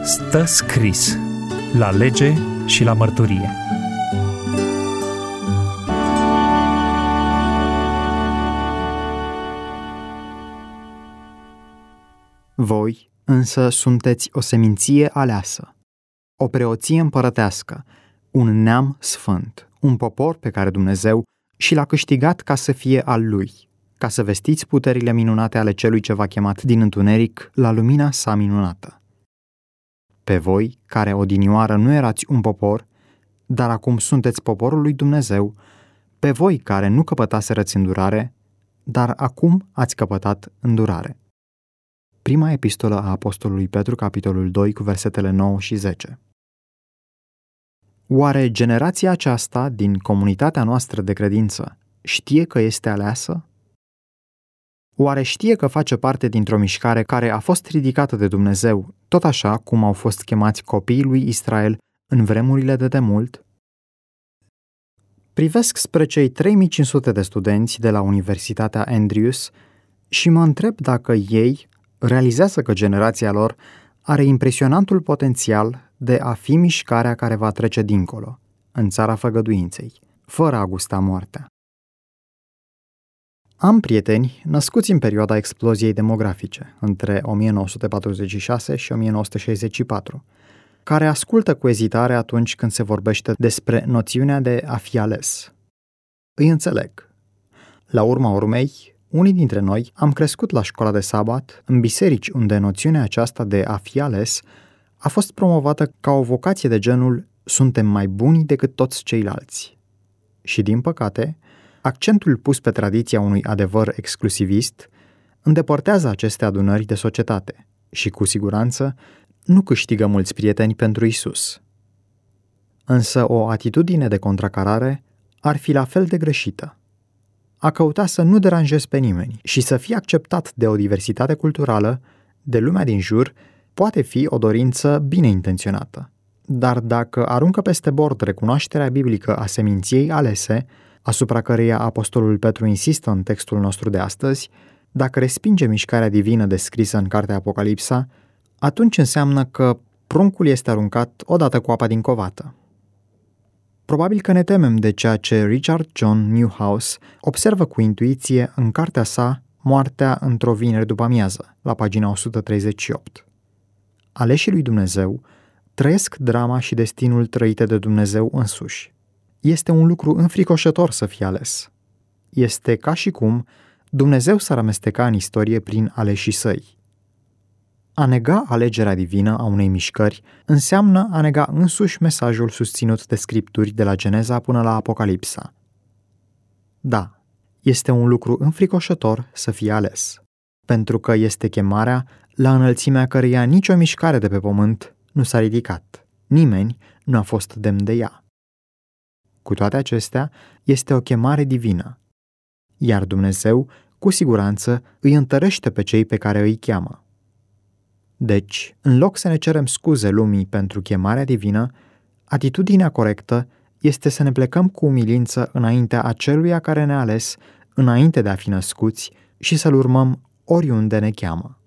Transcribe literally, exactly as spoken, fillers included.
Stă scris la lege și la mărturie. Voi însă sunteți o seminție aleasă, o preoție împărătească, un neam sfânt, un popor pe care Dumnezeu și l-a câștigat ca să fie al Lui, ca să vestiți puterile minunate ale Celui ce v-a chemat din întuneric la lumina sa minunată. Pe voi, care odinioară nu erați un popor, dar acum sunteți poporul lui Dumnezeu, pe voi care nu căpătaserăți îndurare, dar acum ați căpătat îndurare. Prima epistolă a apostolului Petru, capitolul doi, cu versetele nouă și zece. Oare generația aceasta din comunitatea noastră de credință știe că este aleasă? Oare știe că face parte dintr-o mișcare care a fost ridicată de Dumnezeu, tot așa cum au fost chemați copiii lui Israel în vremurile de demult? Privesc spre cei trei mii cinci sute de studenți de la Universitatea Andrews și mă întreb dacă ei realizează că generația lor are impresionantul potențial de a fi mișcarea care va trece dincolo, în țara făgăduinței, fără a gusta moartea. Am prieteni născuți în perioada exploziei demografice, între o mie nouă sute patruzeci și șase și o mie nouă sute șaizeci și patru, care ascultă cu ezitare atunci când se vorbește despre noțiunea de a fi ales. Îi înțeleg. La urma urmei, unii dintre noi am crescut la școala de sabat, în biserici unde noțiunea aceasta de a fi ales a fost promovată ca o vocație de genul suntem mai buni decât toți ceilalți. Și din păcate, accentul pus pe tradiția unui adevăr exclusivist îndepărtează aceste adunări de societate și, cu siguranță, nu câștigă mulți prieteni pentru Isus. Însă o atitudine de contracarare ar fi la fel de greșită. A căuta să nu deranjezi pe nimeni și să fii acceptat de o diversitate culturală, de lumea din jur, poate fi o dorință bine intenționată. Dar dacă aruncă peste bord recunoașterea biblică a seminției alese, asupra căreia apostolul Petru insistă în textul nostru de astăzi, dacă respinge mișcarea divină descrisă în cartea Apocalipsa, atunci înseamnă că pruncul este aruncat odată cu apa din covată. Probabil că ne temem de ceea ce Richard John Newhouse observă cu intuiție în cartea sa Moartea într-o vineri după amiază, la pagina o sută treizeci și opt. Aleșii lui Dumnezeu trăiesc drama și destinul trăite de Dumnezeu însuși. Este un lucru înfricoșător să fie ales. Este ca și cum Dumnezeu s-ar amesteca în istorie prin aleșii săi. A nega alegerea divină a unei mișcări înseamnă a nega însuși mesajul susținut de scripturi de la Geneza până la Apocalipsa. Da, este un lucru înfricoșător să fie ales, pentru că este chemarea la înălțimea căreia nicio mișcare de pe pământ nu s-a ridicat. Nimeni nu a fost demn de ea. Cu toate acestea, este o chemare divină, iar Dumnezeu, cu siguranță, îi întărește pe cei pe care îi cheamă. Deci, în loc să ne cerem scuze lumii pentru chemarea divină, atitudinea corectă este să ne plecăm cu umilință înaintea aceluia care ne-a ales, înainte de a fi născuți, și să-L urmăm oriunde ne cheamă.